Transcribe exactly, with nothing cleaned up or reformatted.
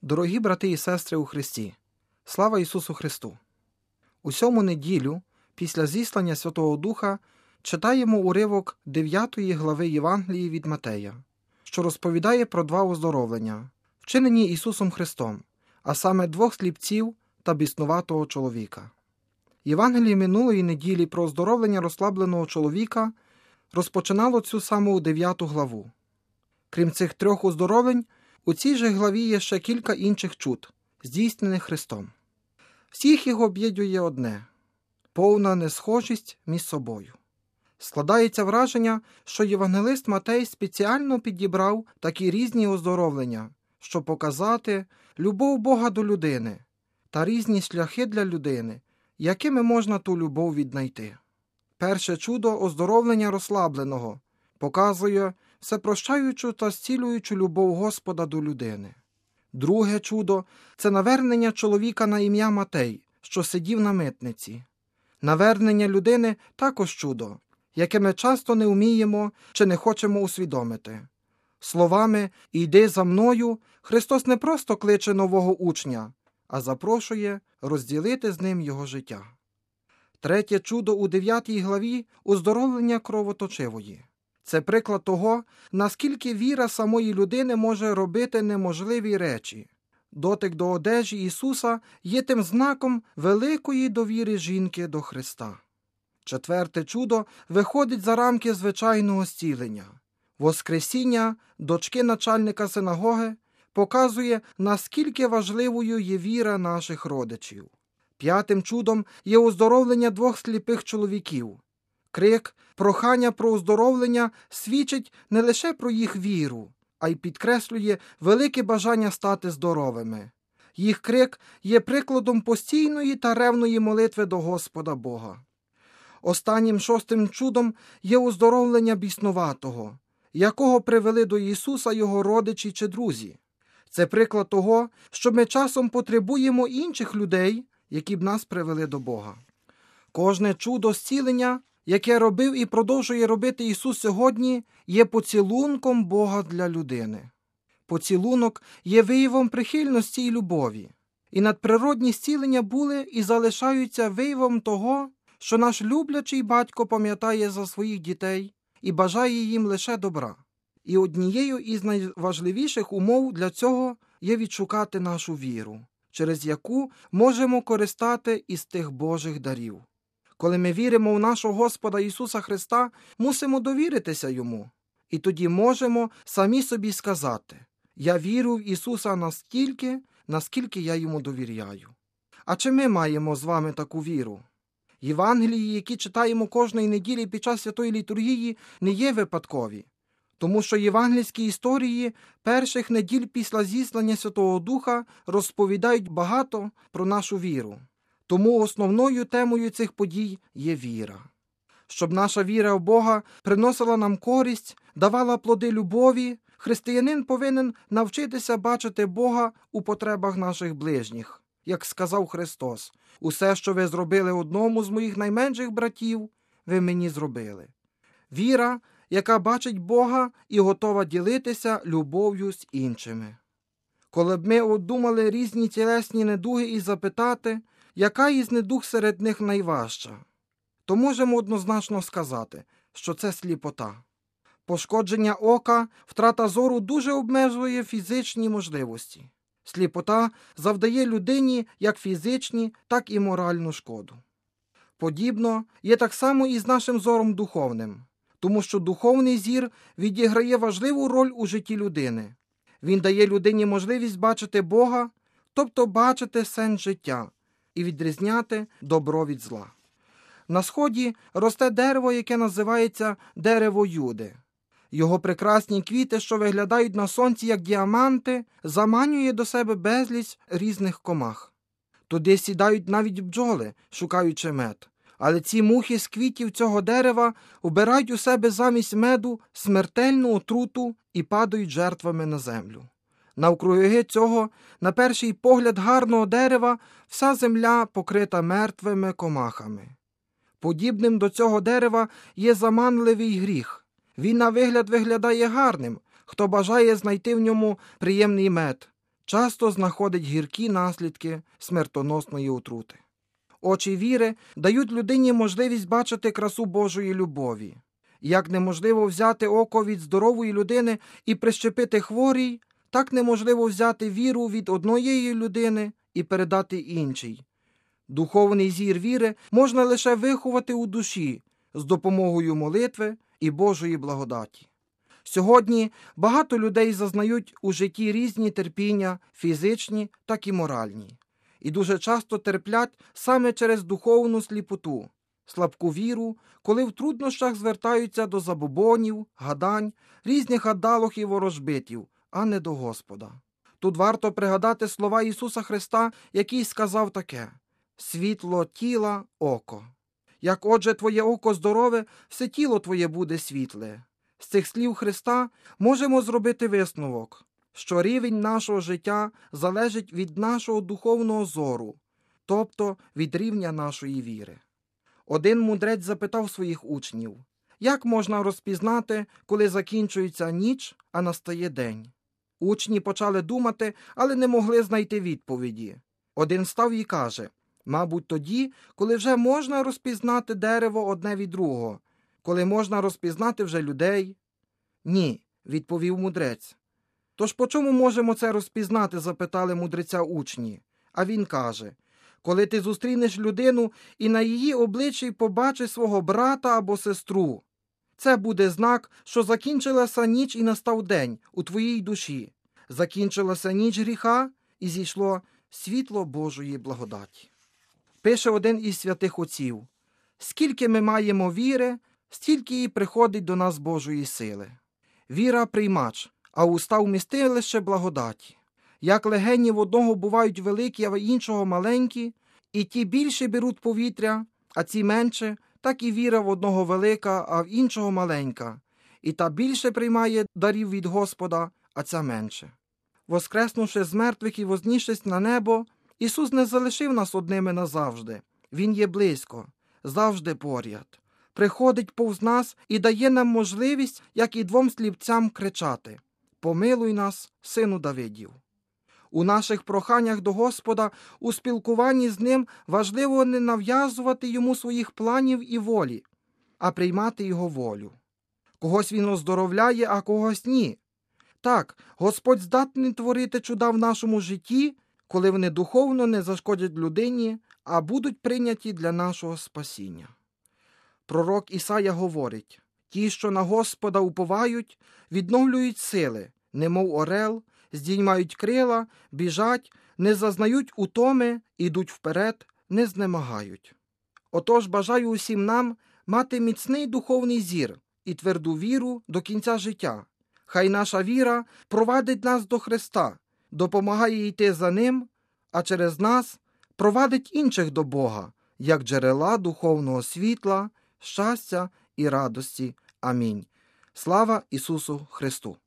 Дорогі брати і сестри у Христі, слава Ісусу Христу! У сьому неділю, після зіслання Святого Духа, читаємо уривок дев'ятої глави Євангелії від Матея, що розповідає про два оздоровлення, вчинені Ісусом Христом, а саме двох сліпців та біснуватого чоловіка. Євангеліє минулої неділі про оздоровлення розслабленого чоловіка розпочинало цю саму дев'яту главу. Крім цих трьох оздоровлень, у цій же главі є ще кілька інших чуд, здійснених Христом. Всіх їх об'єднує одне – повна несхожість між собою. Складається враження, що євангелист Матей спеціально підібрав такі різні оздоровлення, щоб показати любов Бога до людини та різні шляхи для людини, якими можна ту любов віднайти. Перше чудо оздоровлення розслабленого показує всепрощаючу та зцілюючу любов Господа до людини. Друге чудо – це навернення чоловіка на ім'я Матей, що сидів на митниці. Навернення людини також чудо, яке ми часто не вміємо чи не хочемо усвідомити. Словами «Іди за мною» Христос не просто кличе нового учня, а запрошує розділити з ним його життя. Третє чудо у дев'ятій главі – оздоровлення кровоточивої. Це приклад того, наскільки віра самої людини може робити неможливі речі. Дотик до одежі Ісуса є тим знаком великої довіри жінки до Христа. Четверте чудо виходить за рамки звичайного зцілення. Воскресіння дочки начальника синагоги показує, наскільки важливою є віра наших родичів. П'ятим чудом є оздоровлення двох сліпих чоловіків. Крик, прохання про оздоровлення свідчить не лише про їх віру, а й підкреслює велике бажання стати здоровими. Їх крик є прикладом постійної та ревної молитви до Господа Бога. Останнім шостим чудом є оздоровлення біснуватого, якого привели до Ісуса його родичі чи друзі. Це приклад того, що ми часом потребуємо інших людей, які б нас привели до Бога. Кожне чудо зцілення, яке робив і продовжує робити Ісус сьогодні, є поцілунком Бога для людини. Поцілунок є виявом прихильності і любові. І надприродні зцілення були і залишаються виявом того, що наш люблячий батько пам'ятає за своїх дітей і бажає їм лише добра. І однією із найважливіших умов для цього є відшукати нашу віру, через яку можемо користати із тих Божих дарів. Коли ми віримо в нашого Господа Ісуса Христа, мусимо довіритися Йому. І тоді можемо самі собі сказати: «Я вірю в Ісуса настільки, наскільки я Йому довіряю». А чи ми маємо з вами таку віру? Євангелії, які читаємо кожної неділі під час святої літургії, не є випадкові. Тому що євангельські історії перших неділь після зіслання Святого Духа розповідають багато про нашу віру. Тому основною темою цих подій є віра. Щоб наша віра в Бога приносила нам користь, давала плоди любові, християнин повинен навчитися бачити Бога у потребах наших ближніх. Як сказав Христос: «Усе, що ви зробили одному з моїх найменших братів, ви мені зробили». Віра, яка бачить Бога і готова ділитися любов'ю з іншими. Коли б ми обдумали різні тілесні недуги і запитати, яка із недуг серед них найважча, то можемо однозначно сказати, що це сліпота. Пошкодження ока, втрата зору дуже обмежує фізичні можливості. Сліпота завдає людині як фізичні, так і моральну шкоду. Подібно є так само і з нашим зором духовним, тому що духовний зір відіграє важливу роль у житті людини. Він дає людині можливість бачити Бога, тобто бачити сенс життя і відрізняти добро від зла. На сході росте дерево, яке називається дерево Юди. Його прекрасні квіти, що виглядають на сонці як діаманти, заманює до себе безліч різних комах. Туди сідають навіть бджоли, шукаючи мед. Але ці мухи з квітів цього дерева обирають у себе замість меду смертельну отруту і падають жертвами на землю. Навкруги цього, на перший погляд гарного дерева, вся земля покрита мертвими комахами. Подібним до цього дерева є заманливий гріх. Він на вигляд виглядає гарним, хто бажає знайти в ньому приємний мед часто знаходить гіркі наслідки смертоносної отрути. Очі віри дають людині можливість бачити красу Божої любові. Як неможливо взяти око від здорової людини і прищепити хворій, так неможливо взяти віру від однієї людини і передати іншій. Духовний зір віри можна лише виховати у душі з допомогою молитви і Божої благодаті. Сьогодні багато людей зазнають у житті різні терпіння, фізичні, так і моральні. І дуже часто терплять саме через духовну сліпоту, слабку віру, коли в труднощах звертаються до забобонів, гадань, різних гадалок і ворожбитів, а не до Господа. Тут варто пригадати слова Ісуса Христа, який сказав таке: «Світло тіла – око». Як отже твоє око здорове, все тіло твоє буде світле. З цих слів Христа можемо зробити висновок, що рівень нашого життя залежить від нашого духовного зору, тобто від рівня нашої віри. Один мудрець запитав своїх учнів: як можна розпізнати, коли закінчується ніч, а настає день? Учні почали думати, але не могли знайти відповіді. Один став і каже: мабуть, тоді, коли вже можна розпізнати дерево одне від другого, коли можна розпізнати вже людей. Ні, відповів мудрець. Тож по чому можемо це розпізнати, запитали мудреця учні. А він каже: коли ти зустрінеш людину і на її обличчі побачиш свого брата або сестру. Це буде знак, що закінчилася ніч і настав день у твоїй душі. Закінчилася ніч гріха і зійшло світло Божої благодаті. Пише один із святих отців: скільки ми маємо віри, стільки і приходить до нас Божої сили. Віра – приймач, а уста – вмістилище благодаті. Як легені в одного бувають великі, а в іншого маленькі, і ті більше беруть повітря, а ці менше, так і віра в одного велика, а в іншого маленька. І та більше приймає дарів від Господа, а ця менше. Воскреснувши з мертвих і вознісшись на небо, Ісус не залишив нас одними назавжди. Він є близько, завжди поряд. Приходить повз нас і дає нам можливість, як і двом сліпцям, кричати: «Помилуй нас, сину Давидів». У наших проханнях до Господа, у спілкуванні з Ним важливо не нав'язувати Йому своїх планів і волі, а приймати Його волю. Когось Він оздоровляє, а когось ні. Так, Господь здатний творити чуда в нашому житті, коли вони духовно не зашкодять людині, а будуть прийняті для нашого спасіння. Пророк Ісая говорить: «Ті, що на Господа уповають, відновлюють сили, немов орел, здіймають крила, біжать, не зазнають утоми, ідуть вперед, не знемагають». Отож, бажаю усім нам мати міцний духовний зір і тверду віру до кінця життя. Хай наша віра провадить нас до Христа, допомагає йти за Ним, а через нас провадить інших до Бога, як джерела духовного світла, щастя і радості. Амінь. Слава Ісусу Христу!